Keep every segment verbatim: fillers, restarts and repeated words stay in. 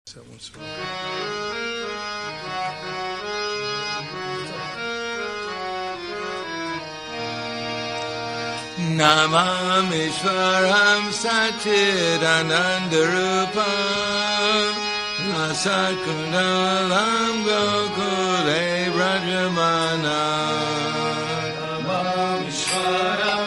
Namamishvaram Satchidanandarupam Lasat Kundalam Gokule Brajamana Namamishvaram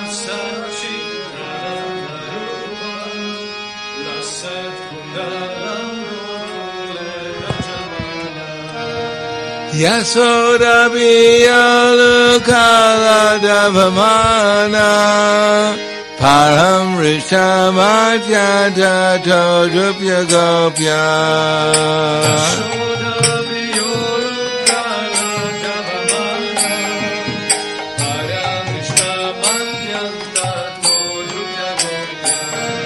Satchidanandarupam Lasat Kundalam Gokule Brajamana Yasoda Biyalukala Davamana Param Rishamadhyata Todrupya Gopya Yasoda Biyalukala Davamana Param Rishamadhyata Todrupya Gopya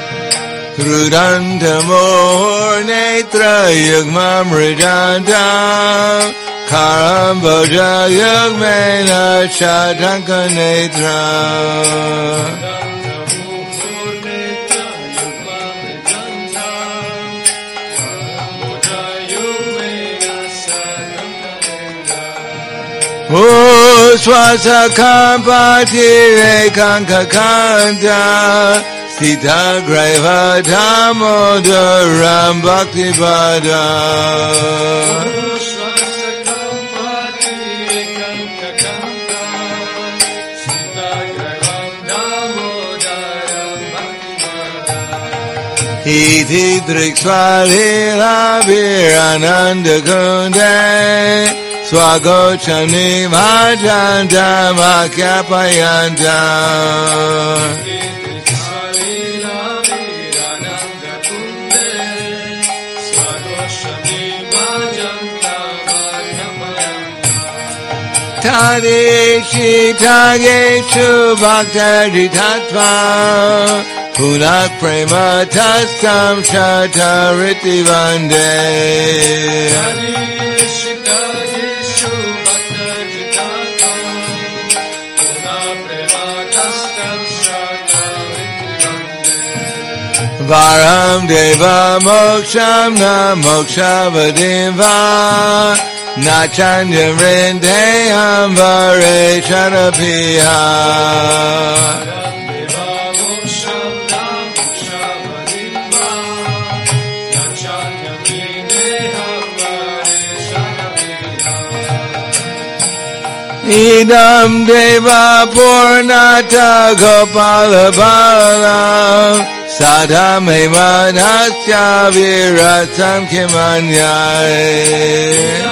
Rudantamor Netra Yugmam Ridanta Karamboja Yugmena Shatanka Netra O Swasa Kampati Rekanka Kanta Sita Graiva Damodaram Bhakti Vada Iti Driksvalila Virananda Kunde Swagochani Bhajanta Makyapayanta Tadeshi Tageshu Bhaktari Tattva Punak Prema Tastam Shatariti Vande Tadeshi Tageshu Bhaktari Tattva Punak Prema Tastam Shatariti Vande Varam Deva Moksham Na Mokshavadimva Nachanyam Rindeyam Vare Sharapiha Idam Deva Purnata Gopala Bala Sadhame Manasya Viratam Kimanyai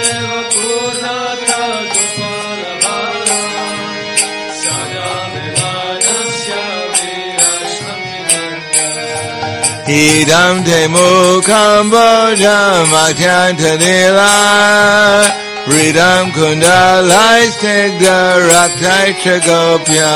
Idam te mukam bodham atyanta nila Ridam kundalai snigdha raktai chagopya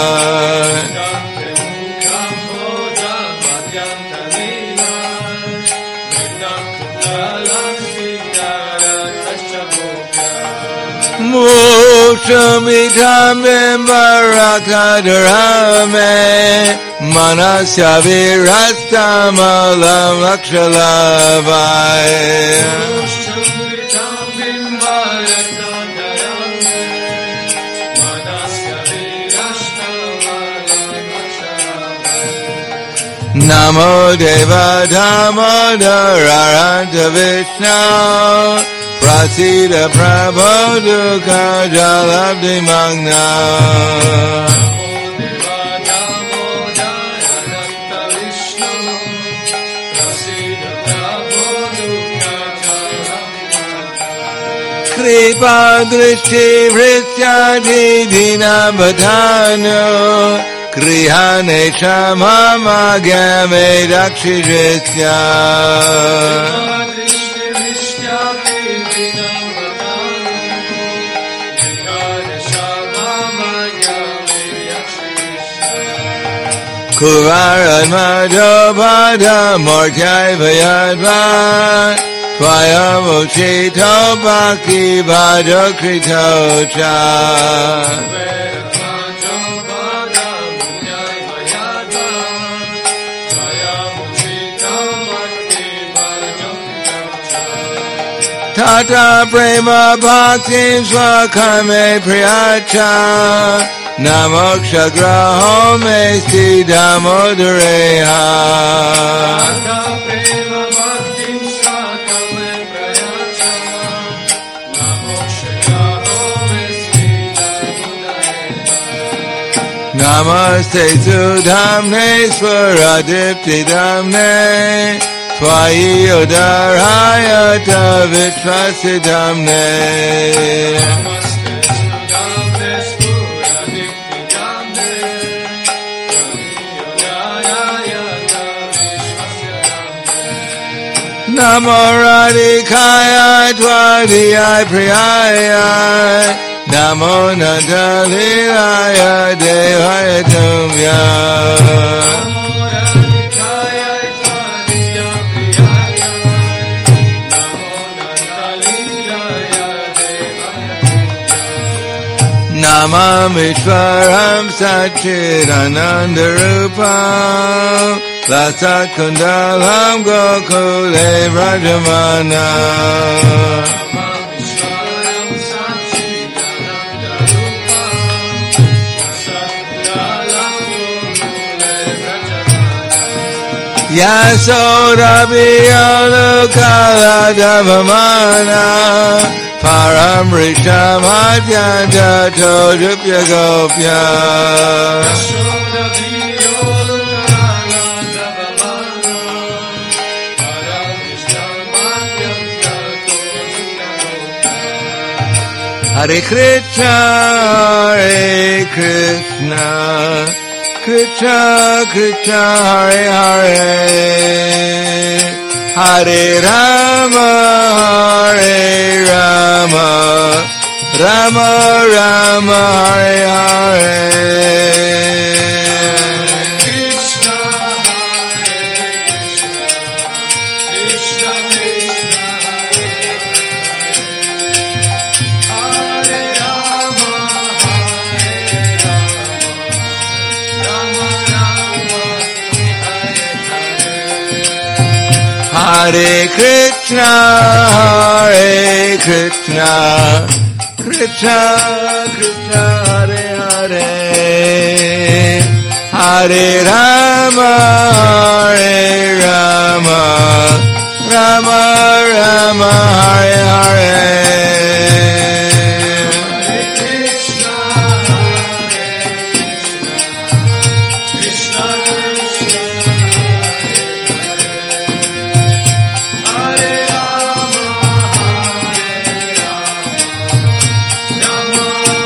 Mukshamitam bimbarakadharame Manasya virastamalam lakshalavai Mukshamitam bimbarakadharame Manasya virastamalam lakshalavai Namo Deva Damodara Vishnu Prasida Prabho Dukha Jalabdi Magna Kripa Drishti Vrityadi Dina Badhano Krihane Shamama Game Dakshijitya Kuvaran Madhobada Mortyai Vayadva Tvayamuchito Bhakti Bhajakrito Cha Tata prema bhakti swakame priyacha Namoksha graho me sti damodareha Tata prema bhakti swakame priyacha Namoksha graho me sti damodareha Namaste tu dhamne swaradipti dhamne Twayi udaraya tavitvasidhamne Namaste Sudhamne Spuradiptidhamne Twayi Vishvasyadhamne Namo Radhikaya Twadiyai Priyaya Namo Nandalilaya Devaya Tumya Namamishvaram Satchidanandarupam Lasat Kundalam Gokule Vrajamana Namamishvaram Satchidanandarupam Lasat Kundalam Gokule Vrajamana Yasodabhiyalukala Davamana Paramrita Madhyanta Todupya Gopya Hare Krishna, Hare Krishna, Krishna Krishna, Hare Hare, Hare Rama, Hare Rama, Rama Rama, Hare Hare. Krishna, Hare Krishna, Krishna Krishna, Hare Rama, Hare Rama, Rama Rama, Hare Hare. Hare Krishna, Hare Krishna, Krishna Krishna, Hare Hare, Hare Rama, Hare Rama, Rama Rama, Hare Hare. Hare Krishna, Hare Krishna, Krishna Krishna, Hare Rama, Hare Rama,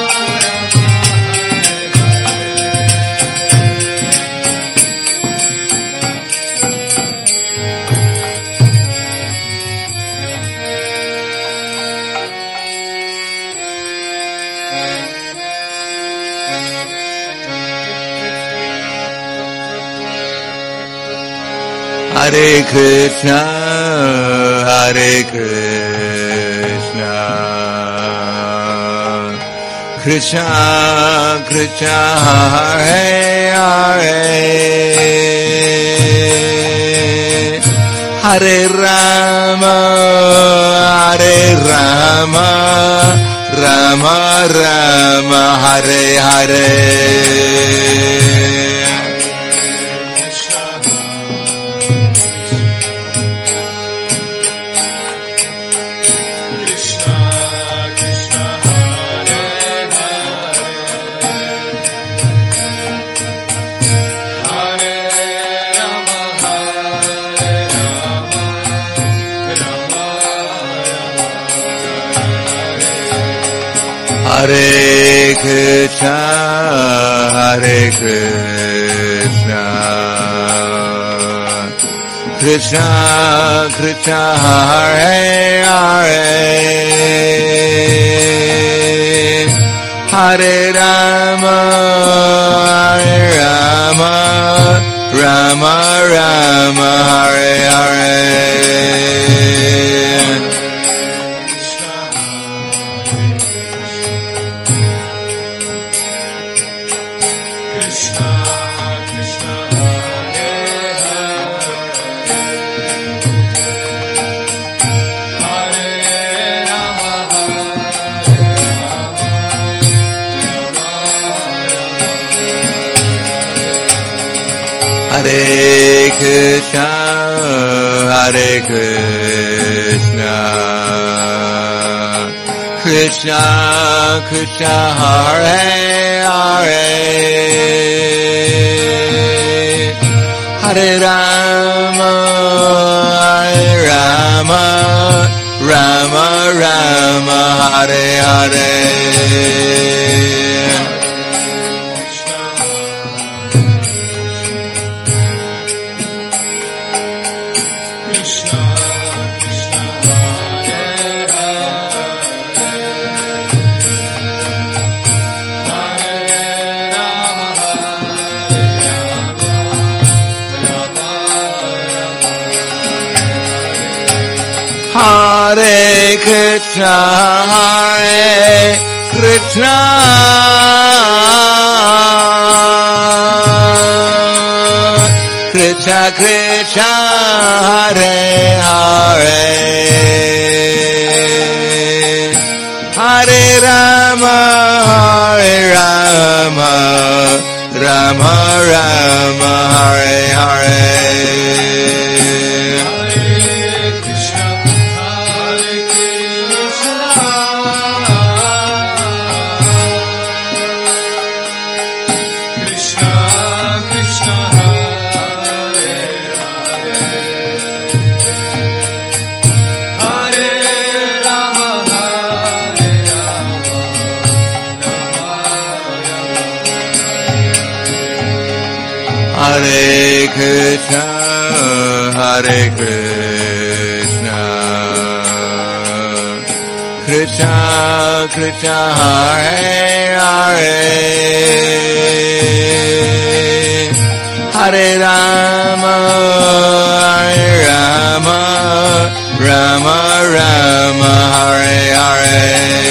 Hare Krishna, Hare Krishna, Krishna Krishna, Hare Hare, Hare Rama, Hare Rama, Rama Rama, Hare Hare. Hare Krishna, Hare Krishna, Krishna Krishna, Hare Hare, Hare Rama, Hare Rama, Rama Rama, Hare Hare. Hare Hare Krishna, Hare Krishna, Krishna Krishna, Hare Hare, Hare Rama, Hare Rama, Rama Rama, Hare Hare. Hare Krishna, Hare Krishna, Krishna Krishna, Hare Hare, Hare Rama, Hare Rama, Rama Rama, Hare Hare. Hare Krishna, Hare Krishna, Krishna Krishna, Hare Hare, Hare Rama, Hare Rama, Rama Rama, Hare Hare.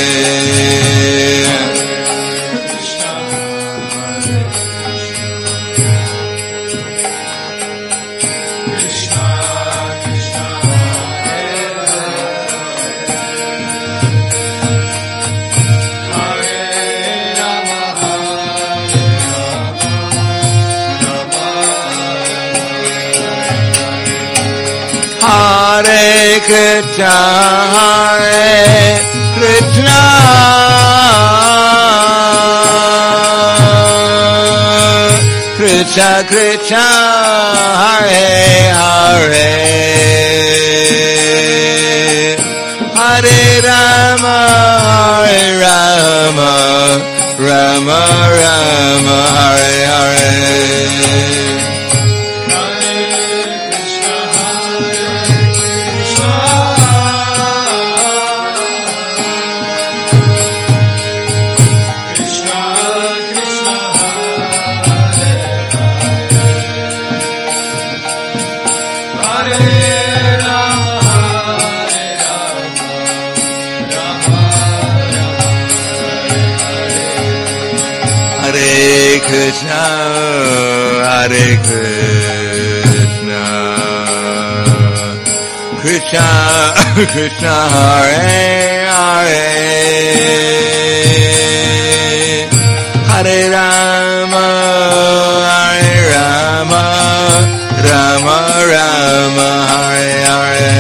Hare Krishna, Hare Krishna, Krishna Krishna, Hare Hare, Hare Rama, Hare Rama, Rama Rama, Hare Hare. Hare Krishna, Hare Krishna, Krishna Krishna, Hare Hare, Hare Rama, Hare Rama, Rama Rama, Hare Hare.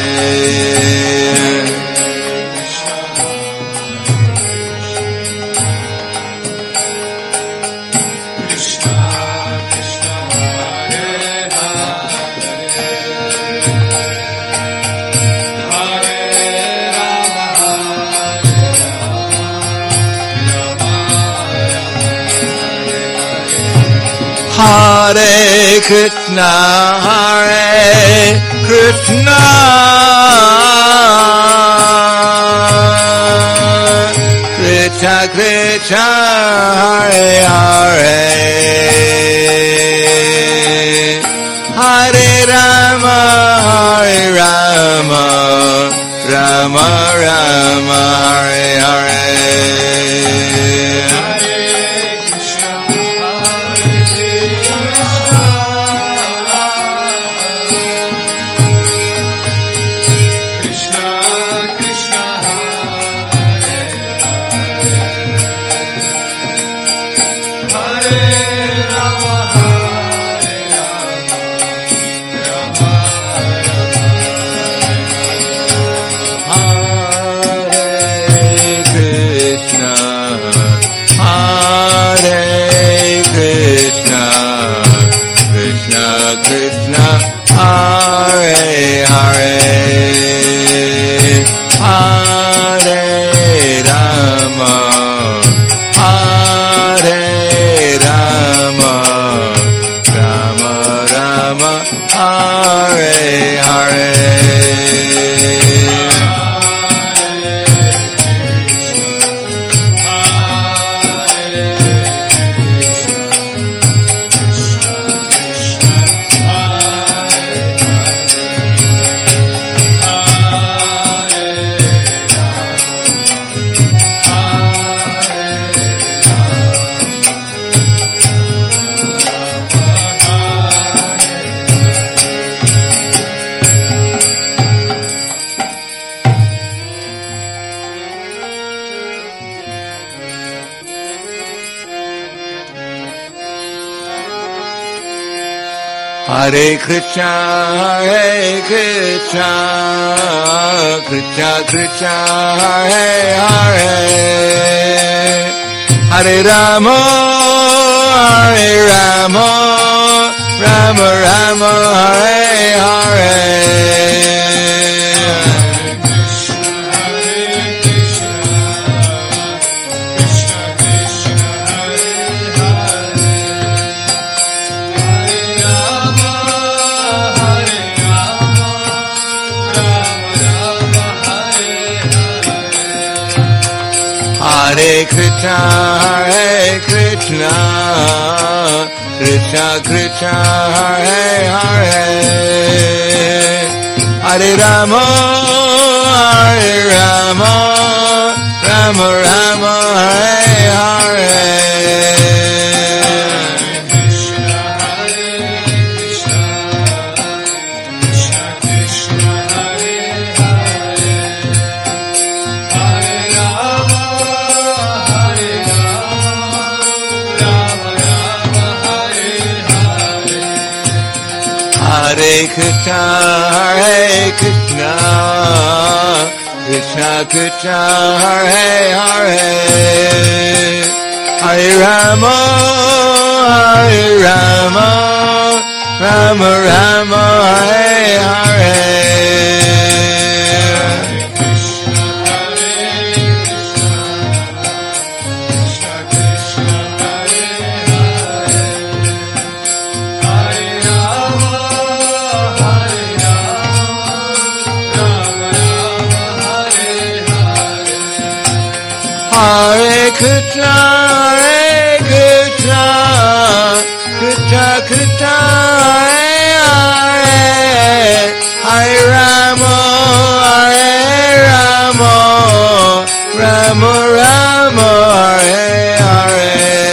Hare Krishna, Hare Krishna, Krishna Krishna, Hare Hare, Hare Rama, Hare Rama, Rama Rama, Hare Hare. Hare Krishna, Hare Krishna, Krishna Krishna, Hare Hare, Hare Rama, Hare Rama, Rama Rama, Hare Hare. Hare Krishna, Hare Krishna, Krishna Krishna, Hare Hare, Hare Rama, Hare Rama, Rama Rama, Hare Hare. Hare Krishna, Hare Krishna, Krishna Krishna, Hare Hare, Hare Rama, Hare Rama, Rama Rama, Hare Hare. Hare Krishna, Hare Krishna, Krishna Krishna, Hare Hare, Hare Rama, Hare Rama, Rama Rama, Hare Hare.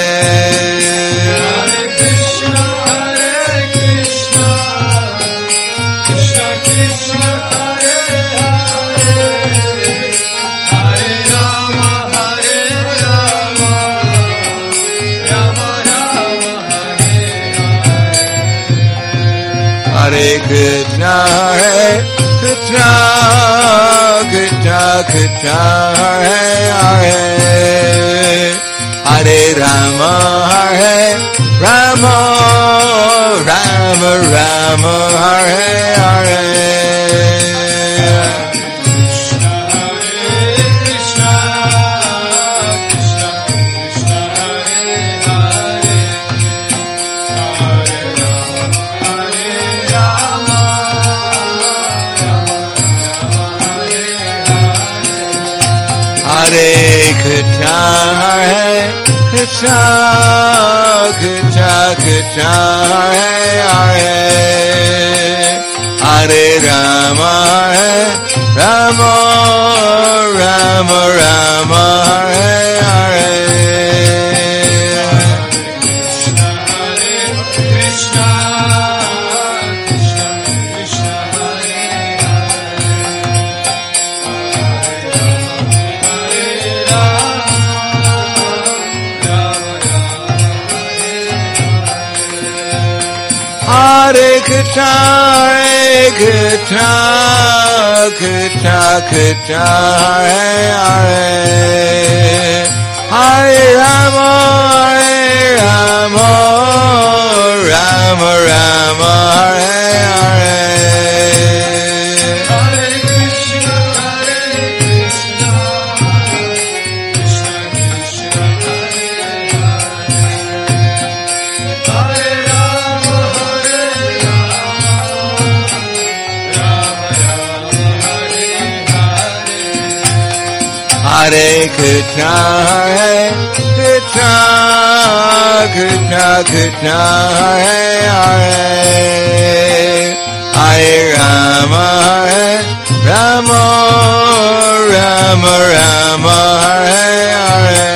Hare Krishna, Hare Krishna, Krishna Krishna, Hare Hare, Hare Rama, Hare Krishna, Hare Krishna, Krishna Krishna, Hare Hare, Hare Rama, Hare Rama, Rama Rama, Hare Hare. Hare Krishna, Hare Krishna, Krishna Krishna, Hare Hare, Hare Rama, Hare Rama, Rama Rama, Hare Hare. Hare Krishna, Hare Krishna, Krishna Krishna, Hare Hare, Hare Rama, Hare Rama, Rama Rama, Hare Hare. Hare Krishna, Hare Krishna, Krishna Krishna, Hare Hare, Hare Rama, Hare Krishna, Hare Krishna, Krishna Krishna, Hare Hare, Hare Rama, Hare Rama, Rama Rama, Hare Hare.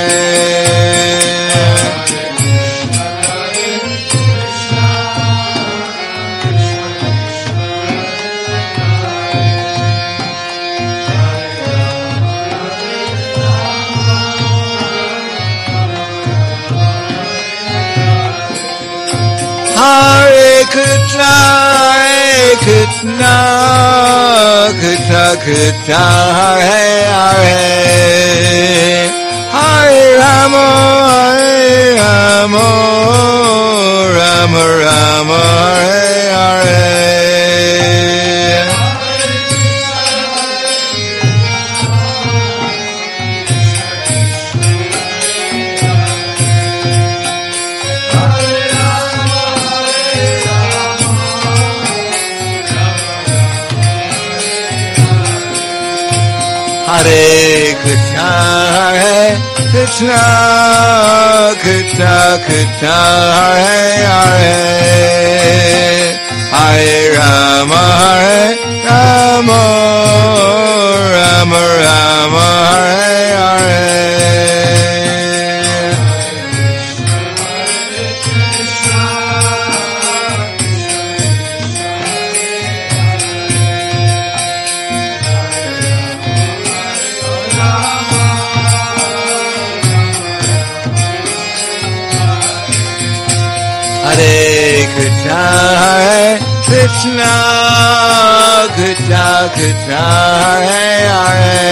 Hare Krishna, Hare Krishna, Krishna Krishna, Hare Hare, Hare Rama, Hare Rama, Rama Rama, Hare Hare. Hare Krishna, Hare Krishna, Krishna Krishna, Hare Hare, Hare Rama, Hare Rama, Rama Rama, Hare Hare. Hare Krishna, Hare Krishna, Krishna Krishna, Hare Hare,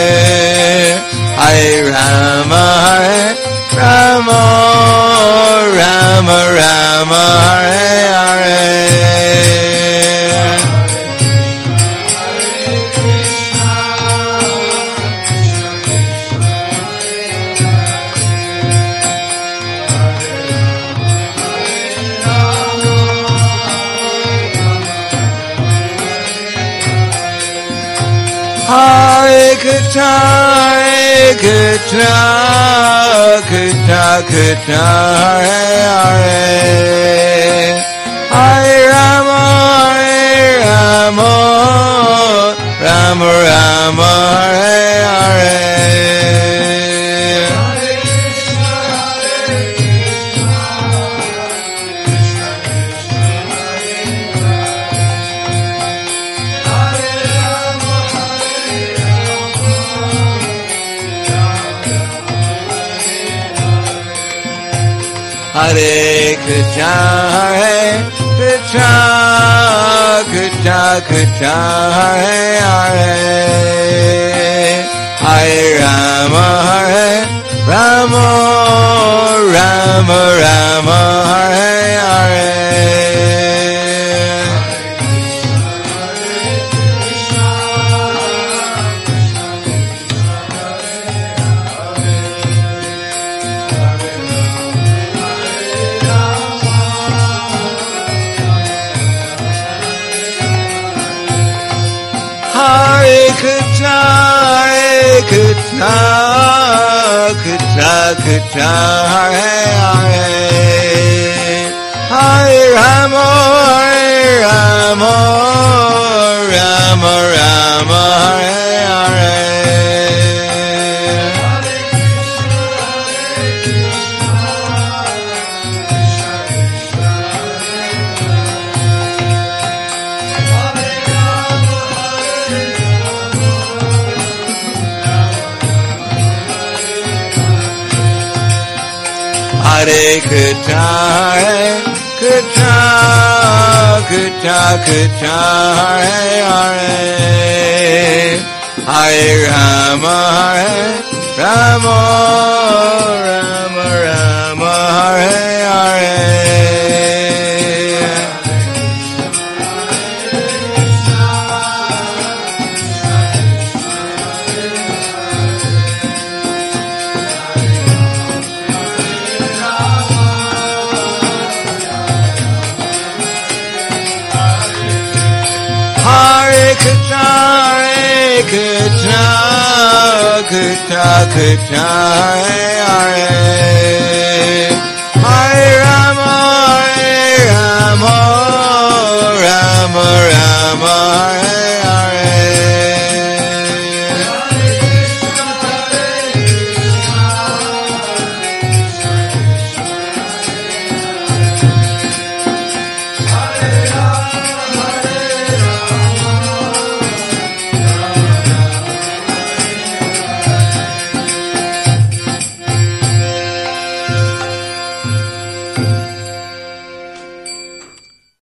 Hare Rama, Hare Rama, Rama Rama, Hare Hare. Hare Krishna, Hare Krishna, Krishna Krishna, Hare Hare, Hare Rama, Hare Rama, Rama Rama, Hare Hare. Hare Krishna, Hare Krishna, Krishna Krishna, Hare Hare, Hare Rama, Hare Rama, Rama Rama, Hare Hare. Hare Krishna, Hare Krishna, Krishna Krishna, Hare Hare, Hare Rama, Hare Rama, Rama Rama, Hare Hare. Hare Krishna, Hare Krishna, Krishna Krishna, Hare Hare, Hare Rama, Hare Rama, Rama Rama, Hare Hare. Hare Krishna, Hare Krishna, Krishna Krishna, Hare Hare, Hare Rama, Hare Rama, Rama Rama, Hare